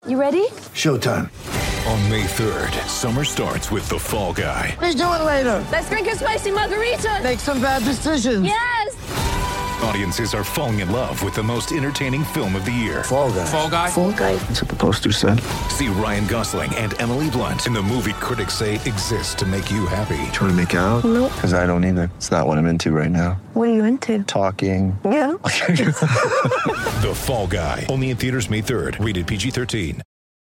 You ready? Showtime. On May 3rd, summer starts with The Fall Guy. Let's do it later. Let's drink a spicy margarita. Make some bad decisions. Yes! Audiences are falling in love with the most entertaining film of the year. Fall Guy. Fall Guy? Fall guy. That's what the poster said. See Ryan Gosling and Emily Blunt in the movie critics say exists to make you happy. Trying to make it out? Nope. Because I don't either. It's not what I'm into right now. What are you into? Talking. Yeah. The Fall Guy. Only in theaters May 3rd. Rated PG-13.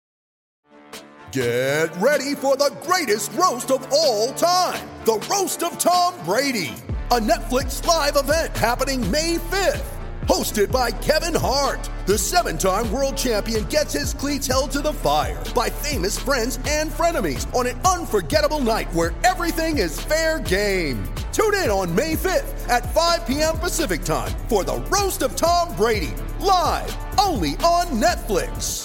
Get ready for the greatest roast of all time. The Roast of Tom Brady. A Netflix live event happening May 5th. Hosted by Kevin Hart. The 7-time world champion gets his cleats held to the fire by famous friends and frenemies on an unforgettable night where everything is fair game. Tune in on May 5th at 5 p.m. Pacific time for the Roast of Tom Brady. Live only on Netflix.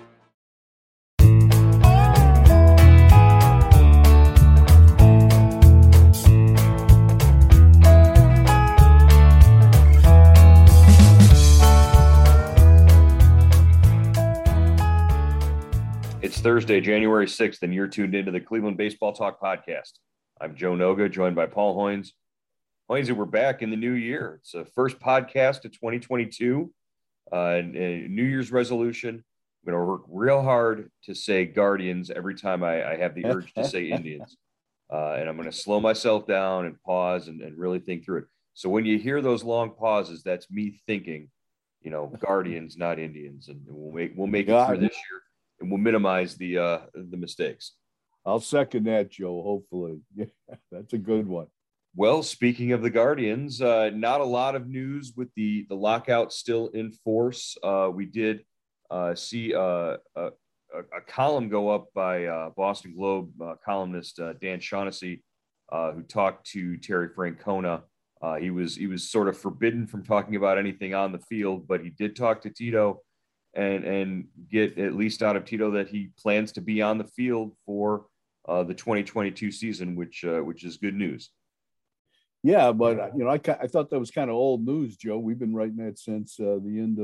It's Thursday, January 6th, and you're tuned into the Cleveland Baseball Talk podcast. I'm Joe Noga, joined by Paul Hoynes. Hoynes, we're back in the new year. It's the first podcast of 2022, a New Year's resolution. I'm going to work real hard to say Guardians every time I have the urge to say Indians. And I'm going to slow myself down and pause and really think through it. So when you hear those long pauses, that's me thinking, Guardians, not Indians. And we'll make it through this year. And we'll minimize the mistakes. I'll second that, Joe, hopefully. Yeah, that's a good one. Well, speaking of the Guardians, not a lot of news with the lockout still in force. We did see a column go up by Boston Globe columnist Dan Shaughnessy, who talked to Terry Francona. He was sort of forbidden from talking about anything on the field, but he did talk to Tito and get at least out of Tito that he plans to be on the field for the 2022 season, which is good news. Yeah, but I thought that was kind of old news, Joe. We've been writing that since the end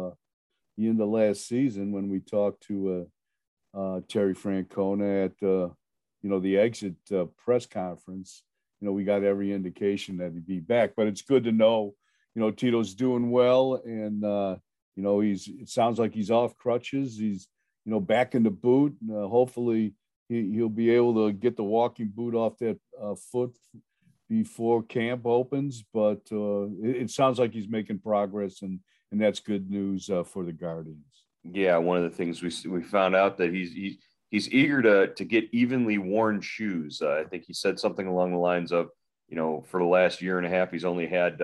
of last season when we talked to Terry Francona at the exit press conference. We got every indication that he'd be back, but it's good to know Tito's doing well and. It sounds like he's off crutches. He's, back in the boot. Hopefully he'll be able to get the walking boot off that foot before camp opens. But it sounds like he's making progress, and that's good news for the Guardians. Yeah, one of the things we found out that he's eager to get evenly worn shoes. I think he said something along the lines of, for the last year and a half, he's only had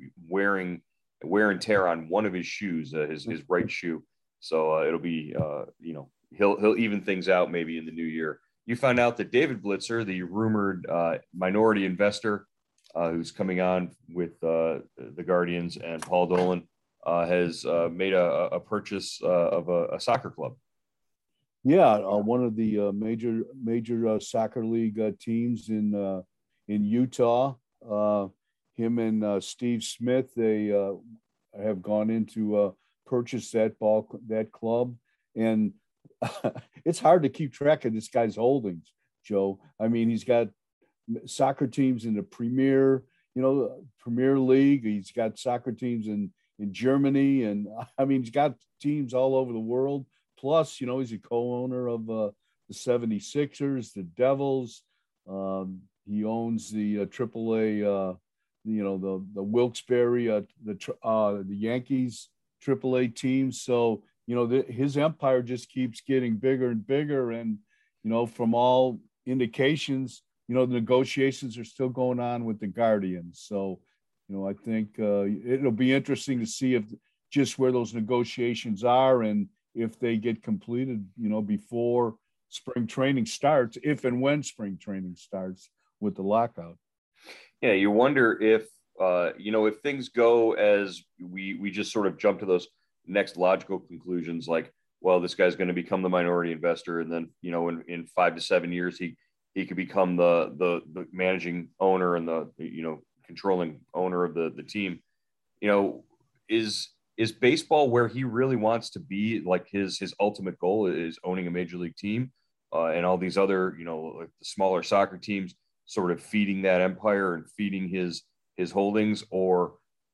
wear and tear on one of his shoes, his right shoe. So it'll be, he'll even things out maybe in the new year. You found out that David Blitzer, the rumored minority investor who's coming on with the Guardians and Paul Dolan, has made a purchase of a soccer club. Yeah, one of the major soccer league teams in Utah. Him and Steve Smith, they have gone into purchase that club, and it's hard to keep track of this guy's holdings, Joe. I mean, he's got soccer teams in the Premier League. He's got soccer teams in Germany, and I mean, he's got teams all over the world. Plus, he's a co-owner of the 76ers, the Devils. He owns the AAA. The Wilkes-Barre, the Yankees AAA team. So, his empire just keeps getting bigger and bigger. And, from all indications, the negotiations are still going on with the Guardians. So, I think it'll be interesting to see where those negotiations are and if they get completed, before spring training starts, if and when spring training starts with the lockout. Yeah, you wonder if if things go as we just sort of jump to those next logical conclusions, like, well, this guy's going to become the minority investor, and then in 5 to 7 years he could become the managing owner and the controlling owner of the team. Is is baseball where he really wants to be? Like his ultimate goal is owning a major league team, and all these other, like the smaller soccer teams sort of feeding that empire and feeding his holdings, or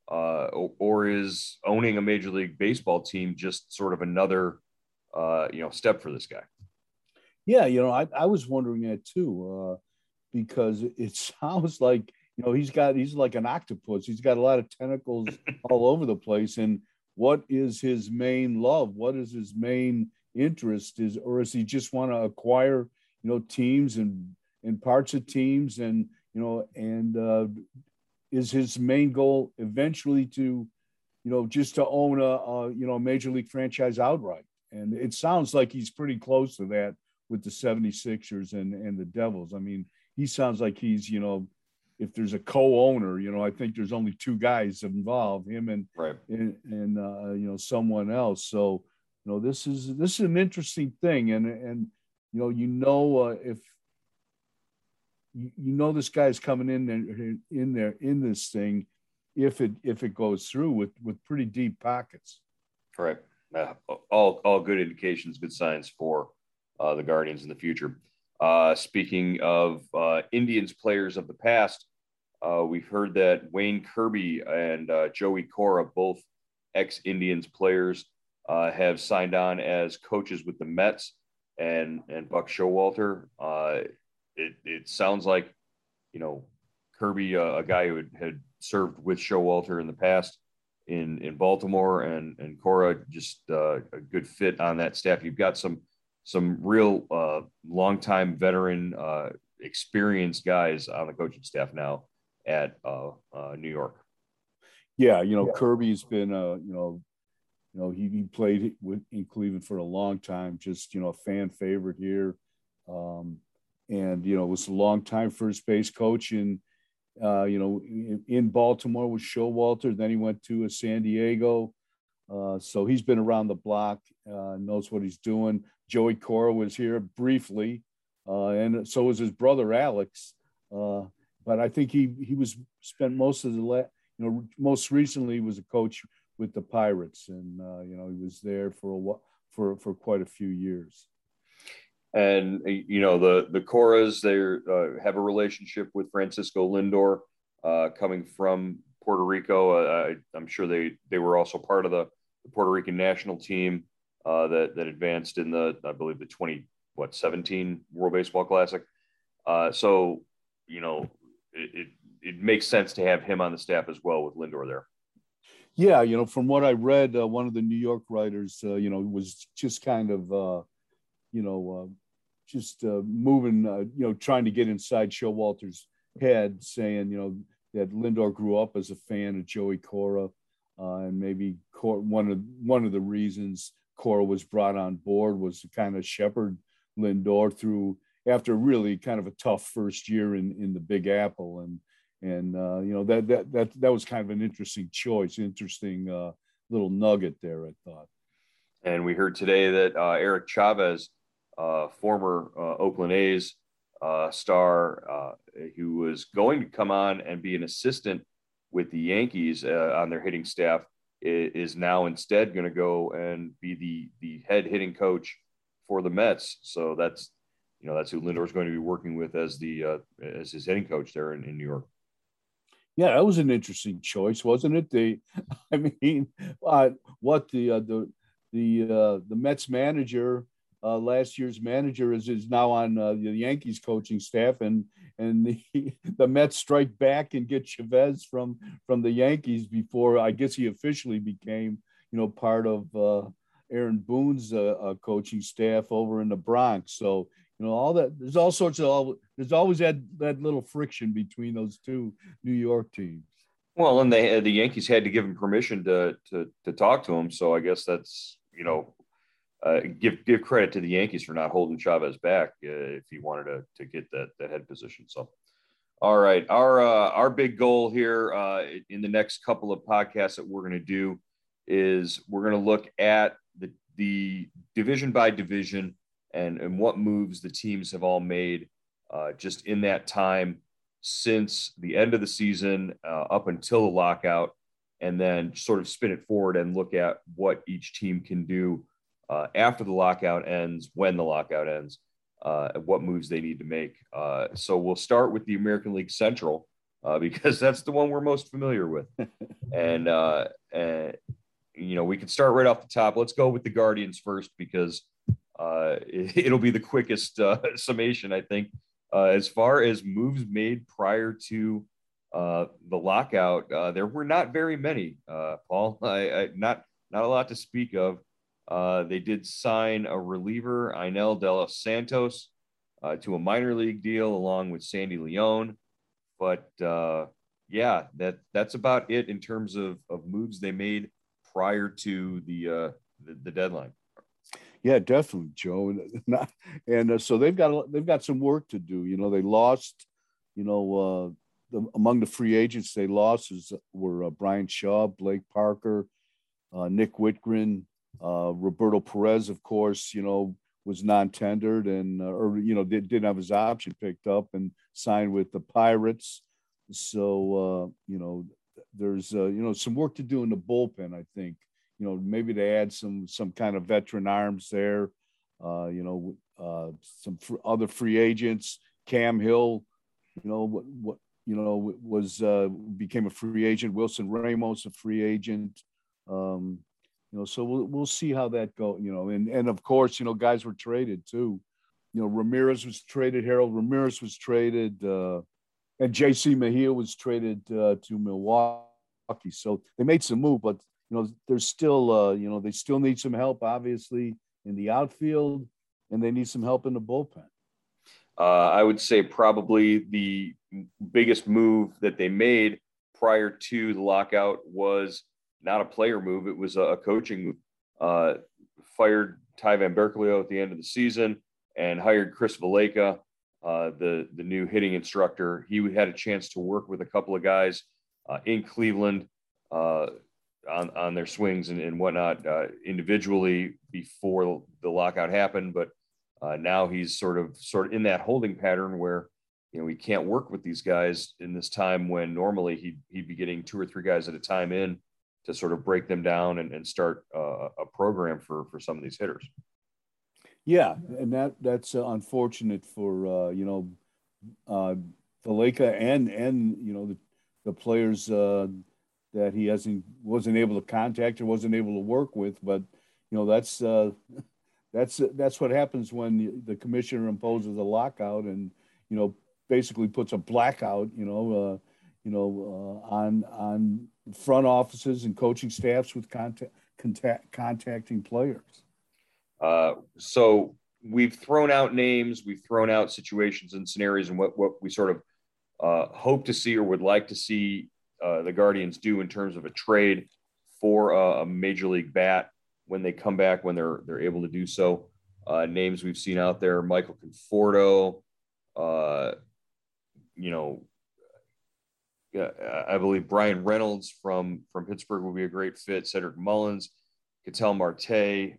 is owning a major league baseball team just sort of another step for this guy? Yeah, I was wondering that too, because it sounds like he's like an octopus. He's got a lot of tentacles all over the place. And what is his main love? What is his main interest? Or does he just want to acquire teams and parts of teams, and is his main goal eventually to just to own a major league franchise outright? And it sounds like he's pretty close to that with the 76ers and the Devils. I mean, he sounds like he's, if there's a co-owner, I think there's only two guys involved, him and right. and someone else. So, this is an interesting thing. And if this guy's coming in this thing, if it goes through with pretty deep pockets. Right. All good indications, good signs for the Guardians in the future. Speaking of Indians players of the past, we've heard that Wayne Kirby and Joey Cora, both ex-Indians players, have signed on as coaches with the Mets, and Buck Showalter. It sounds like, Kirby, a guy who had served with Showalter in the past in Baltimore, and Cora, just a good fit on that staff. You've got some real longtime veteran, experienced guys on the coaching staff now at New York. Yeah, Kirby's been he played in Cleveland for a long time, just a fan favorite here, and was a long-time first base coach in Baltimore with Showalter. Then he went to San Diego, so he's been around the block, knows what he's doing. Joey Cora was here briefly, and so was his brother Alex. But I think he was spent most of most recently was a coach with the Pirates, and he was there for quite a few years. And the Coras, they have a relationship with Francisco Lindor, coming from Puerto Rico. I'm sure they were also part of the Puerto Rican national team that advanced in I believe the 2017 World Baseball Classic. So it makes sense to have him on the staff as well with Lindor there. Yeah, from what I read, one of the New York writers, was just kind of, moving, trying to get inside Showalter's head, saying, that Lindor grew up as a fan of Joey Cora, and maybe one of the reasons Cora was brought on board was to kind of shepherd Lindor through after really kind of a tough first year in the Big Apple, and that was kind of an interesting choice, interesting little nugget there, I thought. And we heard today that Eric Chavez, former Oakland A's star, who was going to come on and be an assistant with the Yankees on their hitting staff, is now instead going to go and be the head hitting coach for the Mets. So that's who Lindor is going to be working with as his hitting coach there in New York. Yeah, that was an interesting choice, wasn't it? What the Mets manager, last year's manager, is now on the Yankees coaching staff, and the Mets strike back and get Chavez from the Yankees before I guess he officially became part of Aaron Boone's coaching staff over in the Bronx. So all that, there's always that little friction between those two New York teams. Well, and the Yankees had to give him permission to talk to him. So I guess that's, give credit to the Yankees for not holding Chavez back if he wanted to get that head position. So, all right, our big goal here in the next couple of podcasts that we're going to do is we're going to look at the division by division and what moves the teams have all made just in that time since the end of the season up until the lockout, and then sort of spin it forward and look at what each team can do after the lockout ends, when the lockout ends, what moves they need to make. So we'll start with the American League Central because that's the one we're most familiar with. And we can start right off the top. Let's go with the Guardians first because it'll be the quickest summation, I think. As far as moves made prior to the lockout, there were not very many, Paul. Not a lot to speak of. They did sign a reliever, Ainel de los Santos, to a minor league deal along with Sandy Leon. But that's about it in terms of moves they made prior to the deadline. Yeah, definitely, Joe. And so they've got some work to do. They lost. Among the free agents they lost were Brian Shaw, Blake Parker, Nick Whitgren, Roberto Perez, of course. Was non-tendered and didn't have his option picked up and signed with the Pirates. So there's some work to do in the bullpen, I think. Maybe to add some kind of veteran arms there. Some other free agents. Cam Hill, became a free agent. Wilson Ramos, a free agent. So we'll see how that goes. And of course, guys were traded too. Ramirez was traded. Harold Ramirez was traded, and J.C. Mejia was traded to Milwaukee. So they made some move, but there's still, they still need some help, obviously, in the outfield, and they need some help in the bullpen. I would say probably the biggest move that they made prior to the lockout was not a player move. It was a coaching move. Fired Ty Van Berkeley at the end of the season and hired Chris Valleca, the new hitting instructor. He had a chance to work with a couple of guys in Cleveland on their swings and whatnot individually before the lockout happened. But now he's sort of in that holding pattern where, he can't work with these guys in this time when normally he'd be getting 2 or 3 guys at a time in to sort of break them down and start a program for some of these hitters. Yeah. And that's unfortunate for, Valleca and the players that he wasn't able to contact or wasn't able to work with. But, that's what happens when the commissioner imposes a lockout and, basically puts a blackout, on front offices and coaching staffs with contacting players. So we've thrown out names, we've thrown out situations and scenarios and what we sort of hope to see or would like to see the Guardians do in terms of a trade for a major league bat when they come back, when they're able to do so. Names we've seen out there: Michael Conforto, I believe Brian Reynolds from Pittsburgh will be a great fit. Cedric Mullins, Ketel Marte,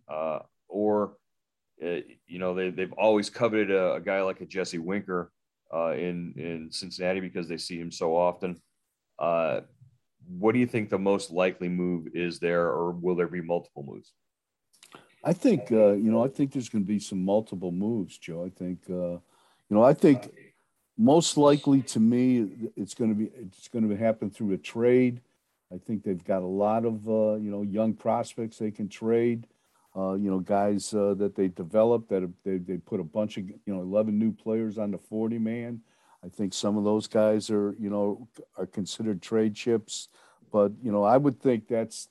they've always coveted a guy like a Jesse Winker in Cincinnati because they see him so often. What do you think the most likely move is there, or will there be multiple moves? I think I think there's going to be some multiple moves, Joe. I think most likely to me it's going to happen through a trade. I think they've got a lot of young prospects they can trade. Guys that they developed that they put a bunch of 11 new players on the 40-man. I think some of those guys are considered trade chips, but I would think that's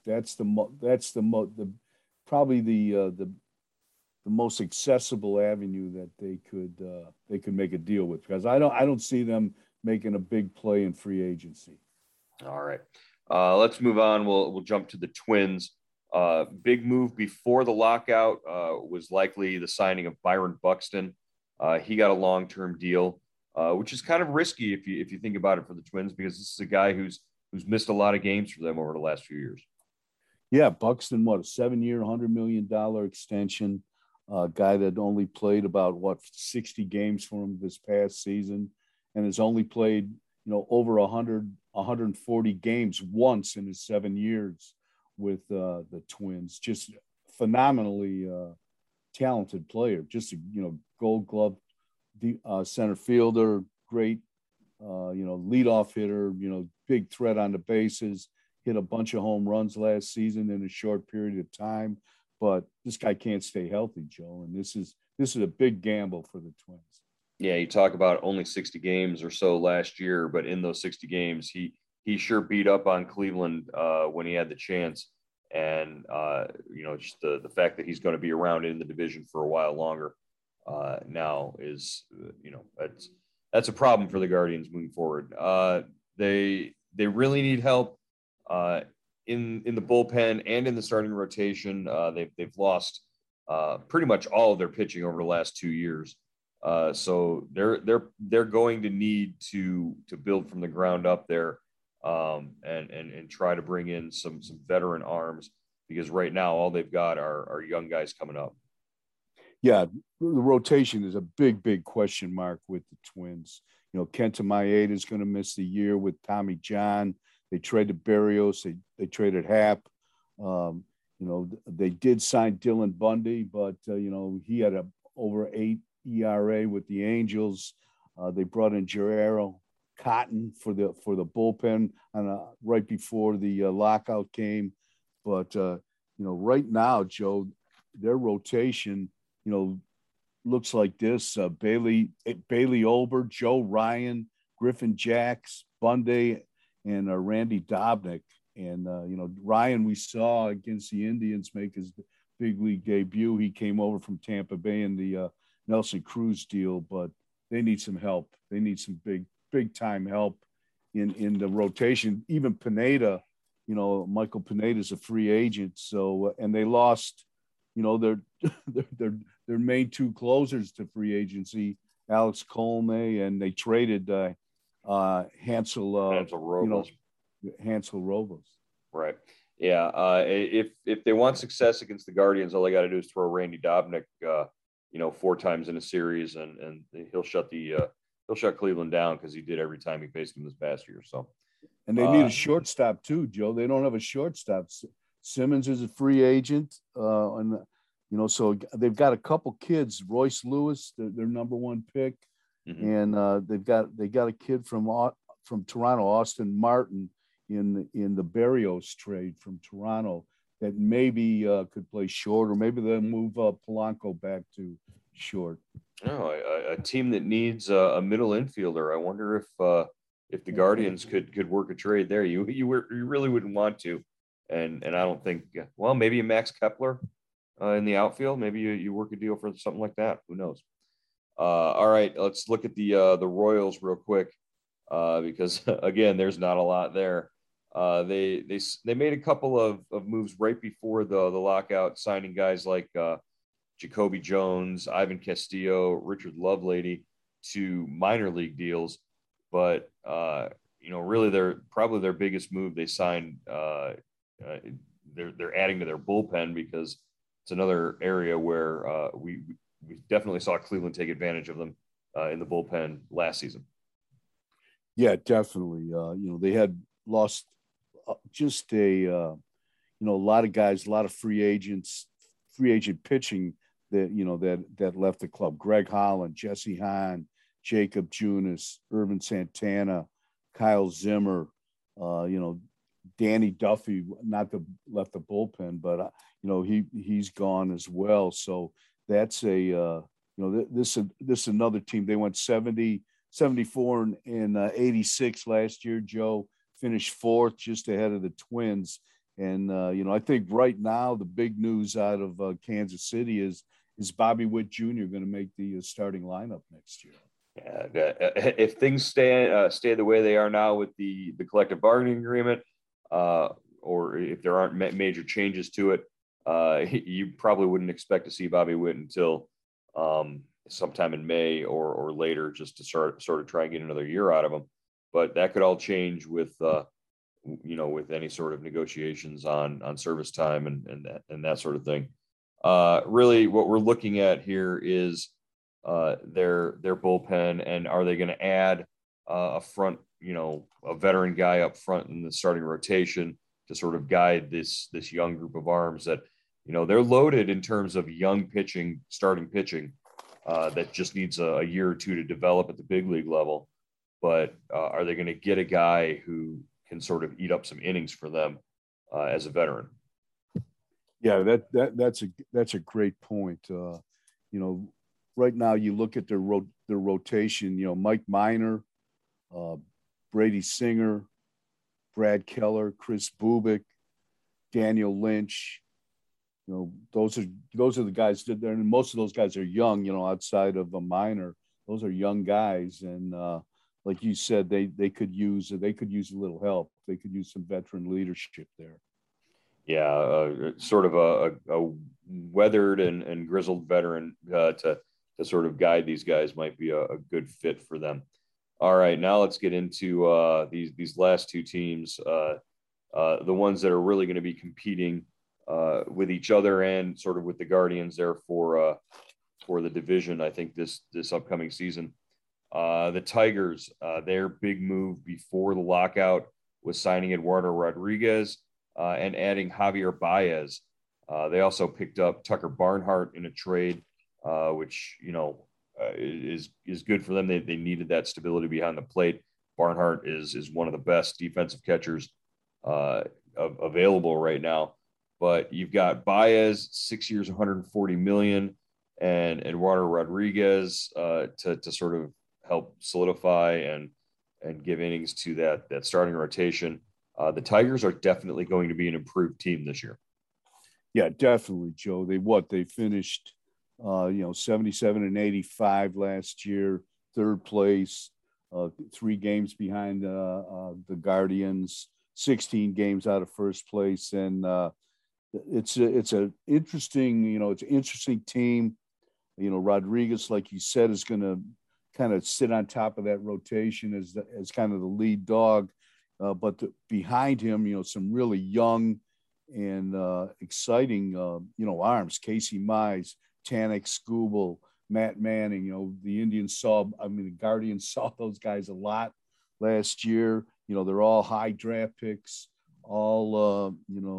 probably the most accessible avenue that they could make a deal with, because I don't see them making a big play in free agency. All right, let's move on. We'll jump to the Twins. Big move before the lockout was likely the signing of Byron Buxton. He got a long-term deal, which is kind of risky if you think about it for the Twins, because this is a guy who's missed a lot of games for them over the last few years. Yeah, Buxton, a 7-year, $100 million extension. Guy that only played about 60 games for him this past season, and has only played over 100 140 games once in his 7 years with the Twins. Just phenomenally talented player. Just a Gold Glove center fielder, great leadoff hitter. Big threat on the bases. Hit a bunch of home runs last season in a short period of time. But this guy can't stay healthy, Joe. And this is a big gamble for the Twins. Yeah, you talk about only 60 games or so last year, but in those 60 games, he sure beat up on Cleveland when he had the chance. And, just the fact that he's going to be around in the division for a while longer now is, that's a problem for the Guardians moving forward. They really need help in the bullpen and in the starting rotation. They've lost pretty much all of their pitching over the last 2 years. So they're going to need to build from the ground up there and try to bring in some veteran arms, because right now all they've got are young guys coming up. Yeah, the rotation is a big question mark with the Twins. Kenta Maeda is going to miss the year with Tommy John. They traded Berrios. They traded Happ. They did sign Dylan Bundy, but he had a over 8 ERA with the Angels. They brought in Guerrero Cotton for the bullpen right before the lockout came. But right now, Joe, their rotation, looks like this: Bailey Olber, Joe Ryan, Griffin Jacks, Bundy, and Randy Dobnik. And Ryan, we saw against the Indians make his big league debut. He came over from Tampa Bay in the Nelson Cruz deal, but they need some help. They need some big time help in the rotation. Even Pineda, Michael Pineda is a free agent. So, and they lost, their main 2 closers to free agency, Alex Colme, and they traded Hansel Robles. Hansel Robles. Right. Yeah. If they want success against the Guardians, all they got to do is throw Randy Dobnik, 4 times in a series, and he'll shut Cleveland down, because he did every time he faced him this past year. So, and they need a shortstop too, Joe. They don't have a shortstop. Simmons is a free agent, and so they've got a couple kids. Royce Lewis, their number 1 pick, and they got a kid from Toronto, Austin Martin, in the Berrios trade from Toronto, that maybe could play short, or maybe they'll move Polanco back to short. A team that needs a middle infielder. I wonder if the Guardians could work a trade there. You really wouldn't want to, and I don't think. Well, maybe a Max Kepler in the outfield. Maybe you work a deal for something like that. Who knows? All right, let's look at the Royals real quick, because again, there's not a lot there. They made a couple of moves right before the lockout, signing guys like Jacoby Jones, Ivan Castillo, Richard Lovelady to minor league deals. But, really their biggest move, they signed, they're adding to their bullpen, because it's another area where we definitely saw Cleveland take advantage of them in the bullpen last season. Yeah, definitely. They had lost just a lot of guys, a lot of free agent pitching that left the club. Greg Holland, Jesse Hahn, Jacob Junis, Irvin Santana, Kyle Zimmer, Danny Duffy, left the bullpen, but he's gone as well. So that's this is another team. They went 70, 74 and 86 last year. Joe finished 4th, just ahead of the Twins. And I think right now the big news out of Kansas City is Bobby Witt Jr. going to make the starting lineup next year. Yeah, if things stay the way they are now with the collective bargaining agreement, or if there aren't major changes to it, you probably wouldn't expect to see Bobby Witt until sometime in May or later, just to sort of try and get another year out of him. But that could all change with with any sort of negotiations on service time and that sort of thing. Really, what we're looking at here is their bullpen, and are they going to add a front a veteran guy up front in the starting rotation to sort of guide this young group of arms that, they're loaded in terms of young pitching, starting pitching, that just needs a year or two to develop at the big league level. But are they going to get a guy who can sort of eat up some innings for them as a veteran? Yeah, that's a great point. Right now you look at their rotation. Mike Minor, Brady Singer, Brad Keller, Chris Bubik, Daniel Lynch. Those are the guys that there, and most of those guys are young. Outside of a Minor, those are young guys, and like you said, they could use a little help. They could use some veteran leadership there. Yeah, sort of a weathered and grizzled veteran to sort of guide these guys might be a good fit for them. All right, now let's get into these last two teams, the ones that are really going to be competing with each other and sort of with the Guardians there for the division. I think this upcoming season, the Tigers, their big move before the lockout was signing Eduardo Rodriguez and adding Javier Baez. They also picked up Tucker Barnhart in a trade, which is good for them. They needed that stability behind the plate. Barnhart is one of the best defensive catchers available right now. But you've got Baez, 6 years, $140 million, and Eduardo Rodriguez to sort of help solidify and give innings to that starting rotation. The Tigers are definitely going to be an improved team this year. Yeah, definitely, Joe. They finished 77 and 85 last year, third place, 3 games behind the Guardians, 16 games out of first place, and it's an interesting team. Rodriguez, like you said, is going to kind of sit on top of that rotation as kind of the lead dog, but behind him, some really young and exciting, arms. Casey Mize, Tanik Skubal, Matt Manning. The Guardians saw those guys a lot last year. They're all high draft picks, all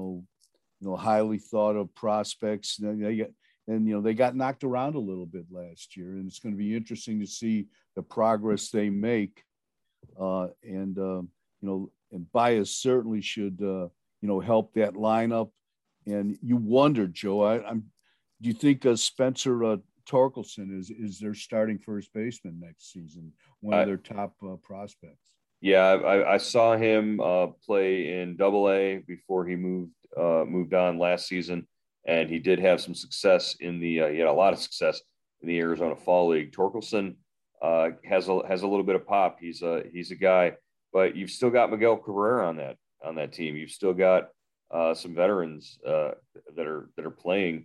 highly thought of prospects. They got knocked around a little bit last year, and it's going to be interesting to see the progress they make. And Baez certainly should help that lineup. And you wonder, Joe, do you think Spencer Torkelson is their starting first baseman next season, one of their top prospects? Yeah, I saw him play in Double-A before he moved on last season, and he did have some success in he had a lot of success in the Arizona Fall League. Torkelson has a little bit of pop. He's a guy, but you've still got Miguel Cabrera on that team. You've still got some veterans that are playing.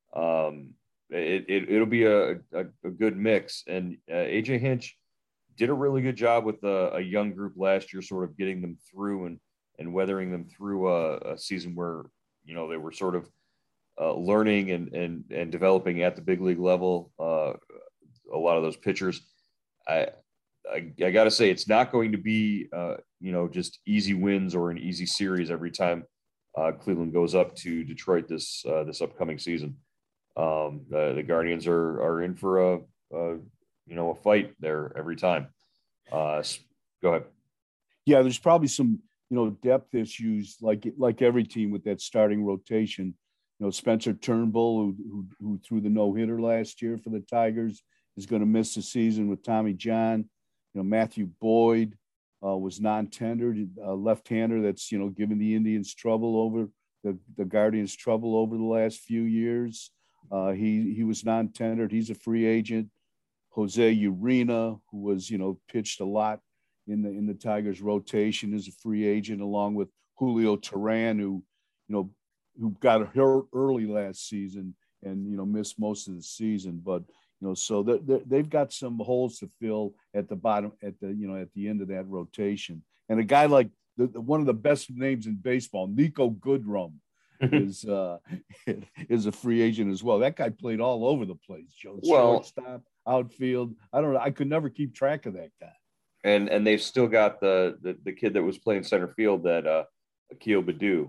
It'll be a good mix, and AJ Hinch did a really good job with a young group last year, sort of getting them through and weathering them through a season where they were sort of learning and developing at the big league level. A lot of those pitchers, I got to say, it's not going to be just easy wins or an easy series every time Cleveland goes up to Detroit this upcoming season. The Guardians are in for a fight there every time. Go ahead. Yeah, there's probably some depth issues like every team with that starting rotation. Spencer Turnbull, who threw the no-hitter last year for the Tigers, is going to miss the season with Tommy John. Matthew Boyd was non-tendered, left-hander that's given the Indians trouble over the Guardians trouble over the last few years. He was non-tendered. He's a free agent. Jose Urena, who was pitched a lot in the Tigers rotation, is a free agent, along with Julio Teheran, who got hurt early last season and missed most of the season. But so they've got some holes to fill at the bottom, at the end of that rotation. And a guy like one of the best names in baseball, Nico Goodrum, is a free agent as well. That guy played all over the place, Joe. Shortstop, outfield. I don't know. I could never keep track of that guy. And they've still got the kid that was playing center field, that Akil Badu.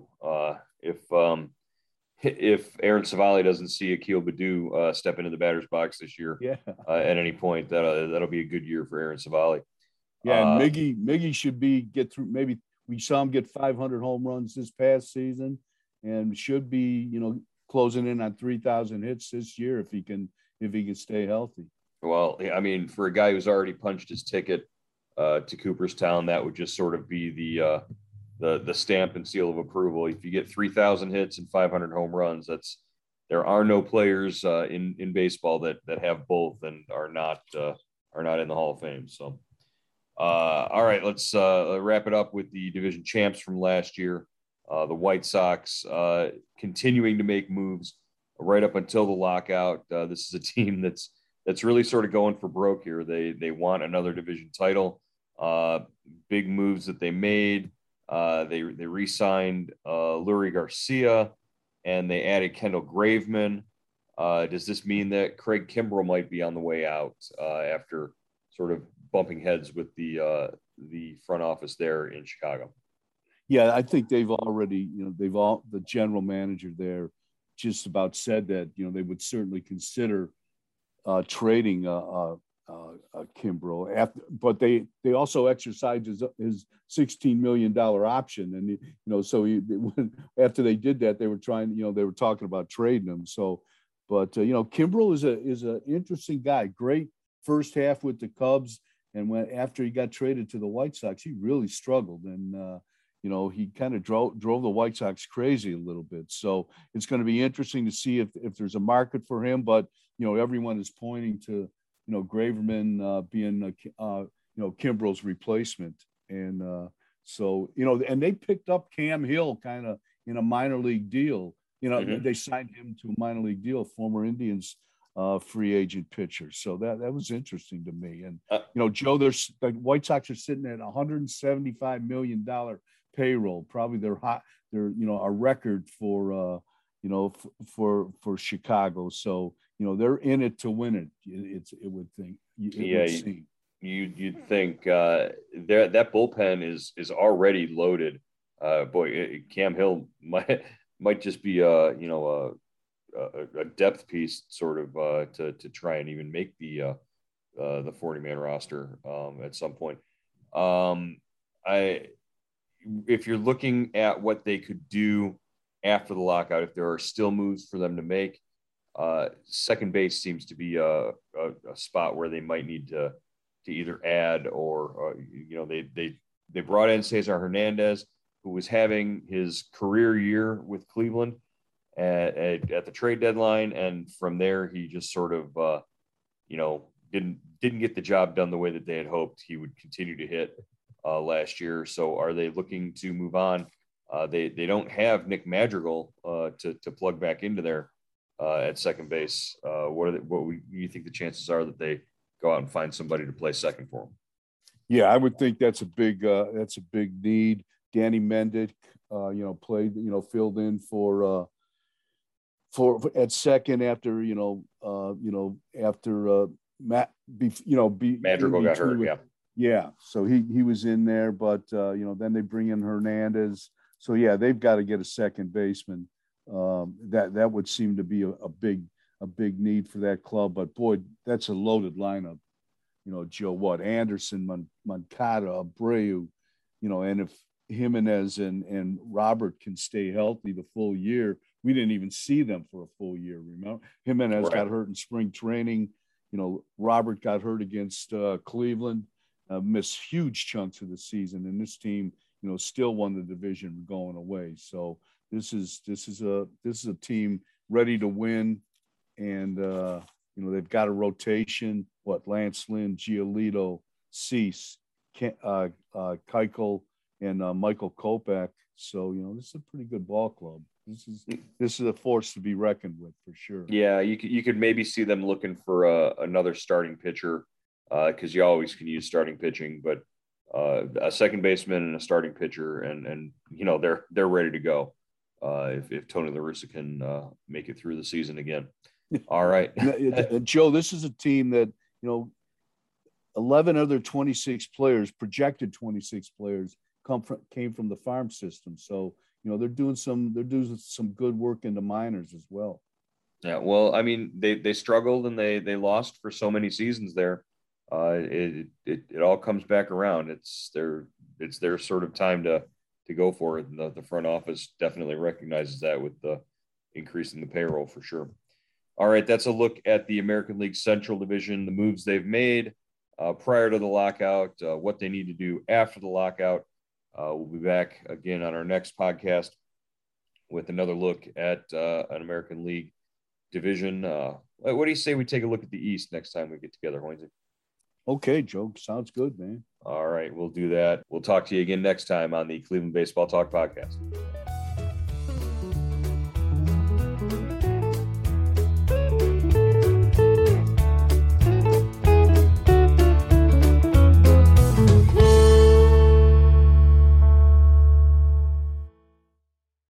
If Aaron Savali doesn't see Akil Badu step into the batter's box this year, at any point, that'll be a good year for Aaron Savali. Yeah, and Miggy should get through. Maybe we saw him get 500 home runs this past season, and should be closing in on 3,000 hits this year if he can stay healthy. Well, I mean, for a guy who's already punched his ticket to Cooperstown, that would just sort of be the stamp and seal of approval. If you get 3,000 hits and 500 home runs, there are no players in baseball that have both and are not in the Hall of Fame. So, all right, let's wrap it up with the division champs from last year. The White Sox continuing to make moves right up until the lockout. This is a team that's really sort of going for broke here. They want another division title. Big moves that they made. They re-signed Lurie Garcia, and they added Kendall Graveman. Does this mean that Craig Kimbrell might be on the way out after sort of bumping heads with the front office there in Chicago? Yeah, I think they've already, the general manager there just about said that, they would certainly consider trading Kimbrell but they also exercised his $16 million option. And, so after they did that, they were talking about trading him. So, but, Kimbrell is an interesting guy, great first half with the Cubs. And after he got traded to the White Sox, he really struggled. And, he kind of drove the White Sox crazy a little bit. So it's going to be interesting to see if there's a market for him. But, everyone is pointing to, Graveman being, Kimbrell's replacement. And so, and they picked up Cam Hill kind of in a minor league deal. They signed him to a minor league deal, former Indians free agent pitcher. So that was interesting to me. And, Joe, the White Sox are sitting at $175 million payroll. Probably they're a record for Chicago. So, they're in it to win it. It would think. You'd think that bullpen is already loaded. Cam Hill might just be a depth piece sort of to try and even make the 40-man roster at some point. If you're looking at what they could do after the lockout, if there are still moves for them to make, second base seems to be a spot where they might need to either add or they brought in Cesar Hernandez, who was having his career year with Cleveland at the trade deadline, and from there he just sort of didn't get the job done the way that they had hoped he would continue to hit last year. So are they looking to move on? They don't have Nick Madrigal to plug back into there at second base. What do you think the chances are that they go out and find somebody to play second for them? Yeah, I would think that's a big need. Danny Mendick, played, filled in for at second after Madrigal got hurt. Yeah. So he was in there, but then they bring in Hernandez. So yeah, they've got to get a second baseman. That would seem to be a big need for that club. But boy, that's a loaded lineup. Joe, Anderson, Moncada, Abreu, and if Jimenez and Robert can stay healthy the full year, we didn't even see them for a full year. Remember, Jimenez got hurt in spring training. Robert got hurt against Cleveland, missed huge chunks of the season, and this team, still won the division going away. So this is a team ready to win, and they've got a rotation. Lance Lynn, Giolito, Cease, Keuchel, and Michael Kopech. So this is a pretty good ball club. This is a force to be reckoned with for sure. Yeah, you could maybe see them looking for another starting pitcher, because you always can use starting pitching, but a second baseman and a starting pitcher, and they're ready to go if Tony La Russa can make it through the season again. All right, Joe, this is a team that 11 other 26 players, projected 26 players, came from the farm system. So, they're doing some good work in the minors as well. Yeah, well, I mean, they struggled and they lost for so many seasons there. It all comes back around. It's their sort of time to go for it. And the front office definitely recognizes that with the increase in the payroll for sure. All right, that's a look at the American League Central Division, the moves they've made prior to the lockout, what they need to do after the lockout. We'll be back again on our next podcast with another look at an American League division. What do you say we take a look at the East next time we get together, Hoynesy? Okay, Joe. Sounds good, man. All right, we'll do that. We'll talk to you again next time on the Cleveland Baseball Talk podcast.